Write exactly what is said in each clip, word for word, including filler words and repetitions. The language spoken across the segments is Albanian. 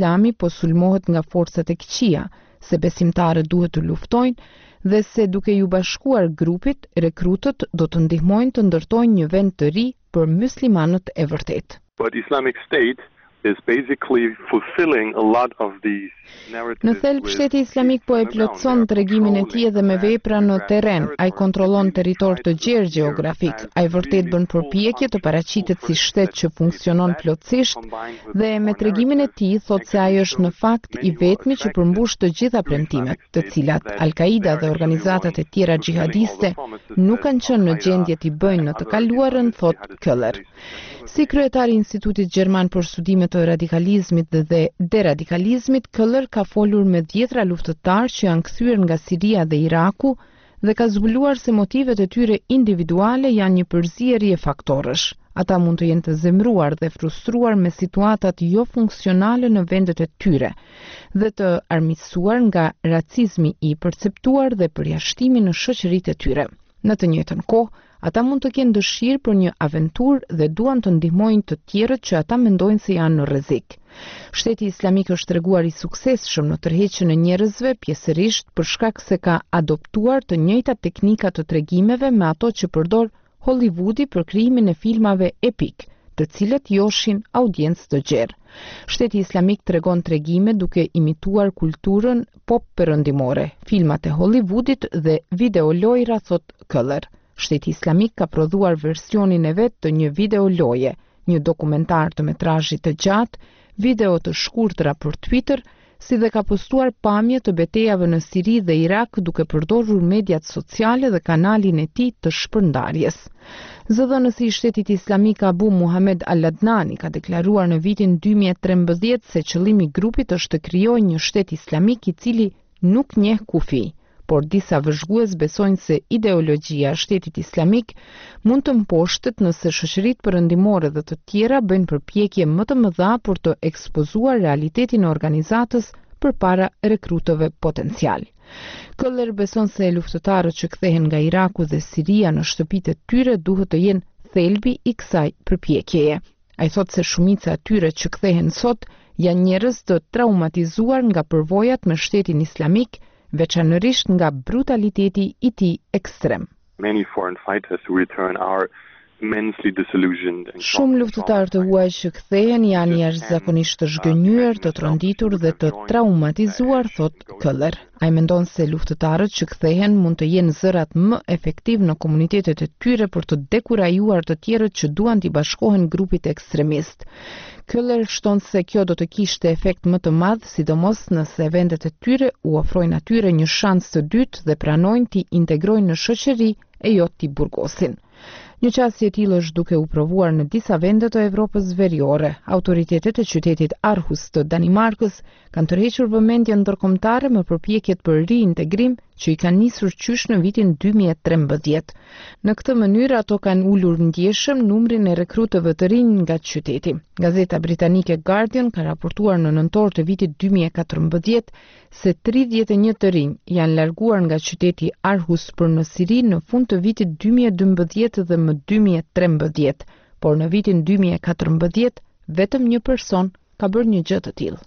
Islami po sulmohet nga forcat e këqija, se besimtarët duhet të luftojnë dhe se duke ju bashkuar grupit, rekrutët do të ndihmojnë të ndërtojnë një vend të ri për muslimanët e vërtet. But Islamic State is basically fulfilling a lot of these narratives. Në thelb shteti islamik po e plotëson tregimin e tij edhe me vepra në terren. Ai kontrollon territor të gjerë gjeografik. Ai vërtet bën përpjekje të paraqitet si shtet që funksionon plotësisht dhe me tregimin e tij thotë se ai është në fakt i vetmi që përmbush të gjitha premtimet, të cilat Al-Qaida dhe organizatat e tjera xhihadiste nuk kanë qenë në gjendje t'i bëjnë në të kaluarën, thotë Köhler. Si kryetari i Institutit Gjerman për Studime të radikalizmit dhe deradikalizmit, Köhler ka folur me dhjetra luftëtar që janë kthyer nga Siria dhe Iraku dhe ka zbuluar se motivet e tyre individuale janë një përzierje faktorësh. Ata mund të jenë të zemruar dhe frustruar me situatat jo funksionale në vendet e tyre dhe të armiqësuar nga racizmi i perceptuar dhe përjashtimi në shoqëritë e tyre. Në të njëjtën kohë, ata mund të kenë dëshirë për një aventurë dhe duan të ndihmojnë të tjerët që ata mendojnë se janë në rrezik. Shteti islamik është treguar i suksesshëm në tërheqjen e njerëzve, pjesërisht për shkak se ka adoptuar të njëjtat teknika të tregimeve me ato që përdor Hollywoodi për krijimin e filmave epik, të cilët joshin audiencë të gjerë. Shteti islamik tregon tregime duke imituar kulturën pop perëndimore, filmat e Hollywoodit dhe videolojra, thot Köhler. Shteti islamik ka prodhuar versionin e vet të një videoloje, një dokumentar të metrazhit të gjatë, video të shkurtra për Twitter, si dhe ka postuar pamje të betejave në Siri dhe Irak duke përdorur mediat sociale dhe kanalin e tij të shpërndarjes. Zëdhënësi i Shtetit Islamik Abu Muhammad Al-Adnani ka deklaruar në vitin dy mijë e trembëdhjetë se qëllimi i grupit është të krijojë një shtet islamik i cili nuk njeh kufi. Por disa vëzhgues besojnë se ideologjia e Shtetit Islamik mund të mposhtet nëse shoqëritë perëndimore dhe të tjera bëjnë përpjekje më të mëdha për të ekspozuar realitetin e organizatës përpara rekrutëve potencial. Köhler beson se luftëtarët që kthehen nga Iraku dhe Siria në shtëpitë e tyre duhet të jenë thelbi i kësaj përpjekjeje. Ai thotë se shumica e tyre që kthehen sot janë njerëz të traumatizuar nga përvojat me Shtetin Islamik, veçanërisht nga brutaliteti i tij ekstrem. Many foreign fighters who return are immensely disillusioned. Shumë luftëtarë të huaj që kthehen janë jashtëzakonisht të zhgënjur, të tronditur dhe të traumatizuar, thot Köhler. Ai mendon se luftëtarët që kthehen mund të jenë zërat më efektiv në komunitetet e tyre për të dekurajuar të tjerët që duan t'i bashkohen grupit ekstremist. Köhler shton se kjo do të kishte efekt më të madh, sidomos nëse vendet e tyre u ofrojnë atyre një shans të dytë dhe pranojnë t'i integrojnë në shoqëri e jo t'i burgosin. Një qasje e tillë është duke u provuar në disa vende të Evropës veriore. Autoritetet e qytetit Aarhus të Danimarkës kanë tërhequr vëmendjen ndërkombëtare me përpjekjet për riintegrim që i kanë nisur qysh në vitin dy mijë e trembëdhjetë. Në këtë mënyrë ato kanë ulur ndjeshëm numrin e rekrutëve të rinj nga qyteti. Gazeta britanike Guardian ka raportuar në nëntor të vitit dy mijë e katërmbëdhjetë se tridhjetë e një të rinj janë larguar nga qyteti Aarhus për në Siri në fund të vitit dy mijë e dymbëdhjetë dhe më dy mijë e trembëdhjetë, por në vitin dy mijë e katërmbëdhjetë vetëm një person ka bërë një gjë të tillë.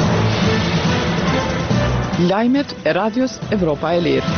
Lajmet e Radios Evropa e Lirë.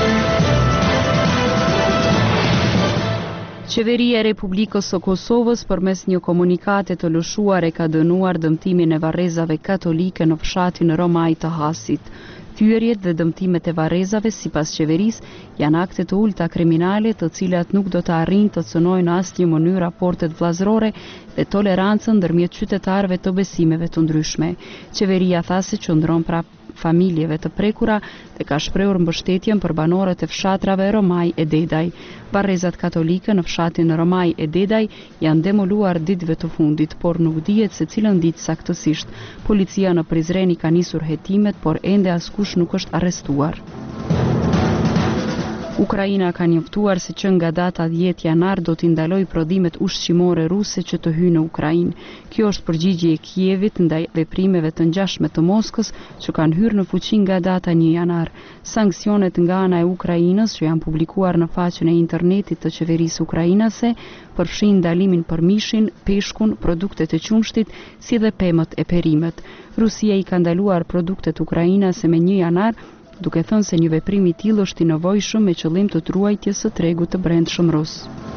Qeveria e Republikës së Kosovës përmes një komunikate të lëshuar e ka dënuar dëmtimin e varrezave katolike në fshatin Romaj të Hasit. Thyerjet dhe dëmtimet e varrezave sipas qeverisë janë akte të ulta kriminale të cilat nuk do të arrijnë të cënojnë në asnjë mënyrë raportet vllazërore dhe tolerancën ndërmjet qytetarëve të besimeve të ndryshme. Qeveria tha se qëndron prap familjeve të prekura dhe ka shprehur mbështetjen për banorët e fshatrave Romaj e Dedaj. Varrezat katolike në fshatin Romaj e Dedaj janë demoluar ditëve të fundit, por nuk dihet se cilën ditë saktësisht. Policia në Prizren ka nisur hetimet, por ende askush nuk është arrestuar. Ukraina ka njoftuar se që nga data dhjetë janar do t'i ndaloj prodhimet ushqimore ruse që të hyjnë në Ukrainë. Kjo është përgjigje e Kievit ndaj veprimeve të ngjashme të Moskës që kanë hyrë në fuqi nga data një janar. Sanksionet nga ana e Ukrainës që janë publikuar në faqen e internetit të qeverisë ukrainase përfshin ndalimin për mishin, peshkun, produktet e qumshtit, si dhe pemët e perimet. Rusia i ka ndaluar produktet ukrainase me një janar, duke thënë se një veprim i tillë është i nevojshëm me qëllim të ruajtjes së tregut të brendshëm rus.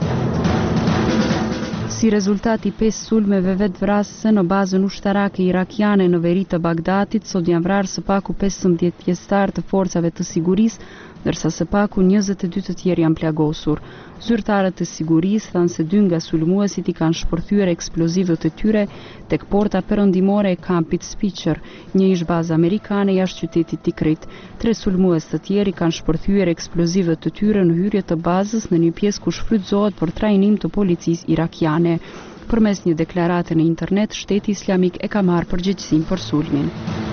Si rezultat i pesë sulmeve vetvrasëse në bazën ushtarake irakiane në veri të Bagdatit, sot janë vrarë së paku pesëmbëdhjetë pjesëtar të forcave të sigurisë, ndërsa së paku njëzet e dy të tjerë janë plagosur. Zyrtarët e sigurisë thanë se dy nga sulmuesit i kanë shpërthyer eksplozivët e tyre tek porta perëndimore e kampit Spicer, një ishbazë amerikane jashtë qytetit Tikrit. Tre sulmues të tjerë kanë shpërthyer eksplozivët të tyre në hyrje të bazës në një pjesë ku shfrytëzohet për trajnim të policisë irakiane. Përmes një deklarate në internet, Shteti Islamik e ka marrë përgjegjësinë për sulmin.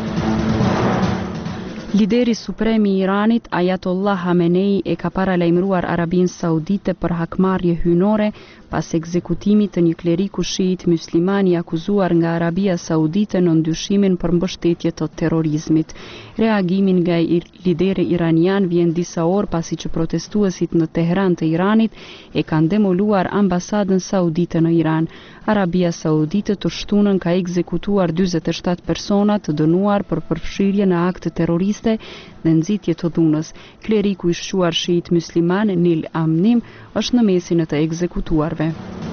Lideri suprem i Iranit, Ayatollah Khamenei, e ka paralajmëruar Arabinë Saudite për hakmarrje hynore pas ekzekutimit të një kleriku shiit musliman i akuzuar nga Arabia Saudite në ndyshimin për mbështetje të terrorizmit. Reagimin nga lideri iranian vjen disa orë pasi që protestuesit në Teheran të Iranit e kanë demoluar ambasadën saudite në Iran. Arabia Saudite të shtunën ka ekzekutuar dyzet e shtatë persona të dënuar për përfshirje në akte terroriste dhe nxitje të dhunës. Kleriku i shquar shiit musliman Nil Amnim është në mesin e të ekzekutuarve.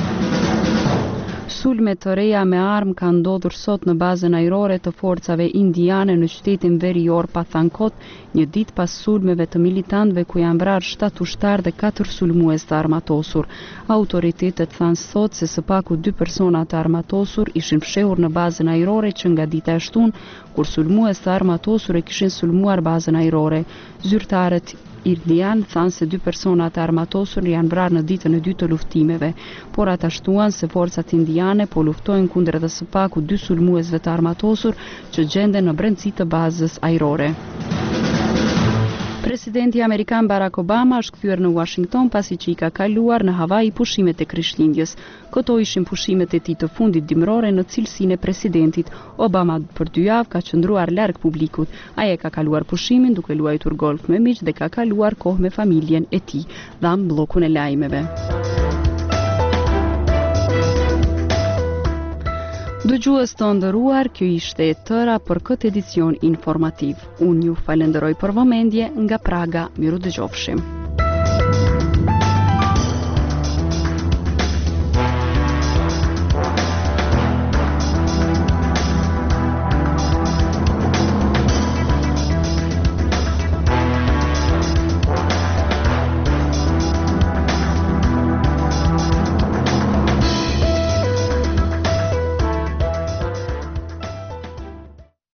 Sulme të reja me armë kanë ndodhur sot në bazën ajrore të forcave indiane në qytetin verior Pathankot, një ditë pas sulmeve të militantëve ku janë vrarë shtatë ushtar dhe katër sulmues të armatosur. Autoritetet thanë sot se së paku dy persona të armatosur ishin fshehur në bazën ajrore që nga dita e shtunë, kur sulmues të armatosur e kishin sulmuar bazën ajrore. Zyrtarët indian thanë se dy persona të armatosur janë vrarë në ditën e dytë të luftimeve, por ata shtuan se forcat indiane po luftojnë kundër edhe së paku dy sulmuesve të armatosur që gjenden në brendësi të bazës ajrore. Presidenti Amerikan Barack Obama është kthyer në Washington pasi që i ka kaluar në Hawaii pushimet e Krishtlindjes. Këto ishin pushimet e tij të fundit dimrore në cilësinë e presidentit. Obama për dy javë ka qëndruar larg publikut. Ai e ka kaluar pushimin duke luajtur golf me miq dhe ka kaluar kohë me familjen e tij, dhan bllokun e lajmeve. Dëgjues të nderuar, kjo ishte e tëra për këtë edicion informativ. Unë ju falenderoj për vëmendje nga Praga, miru dëgjofshim.